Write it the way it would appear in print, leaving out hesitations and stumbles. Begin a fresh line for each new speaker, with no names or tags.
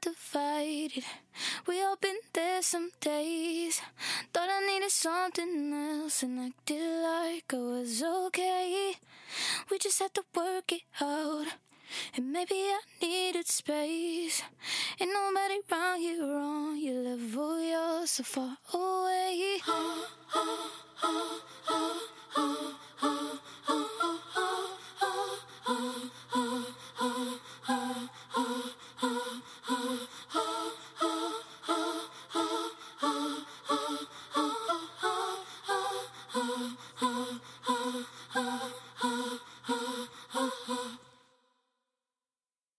divided. We all been there some days. Thought I needed something else and acted like I was okay. We just had to work it out. And maybe I needed space. Ain't nobody round here on your level. You're so far away.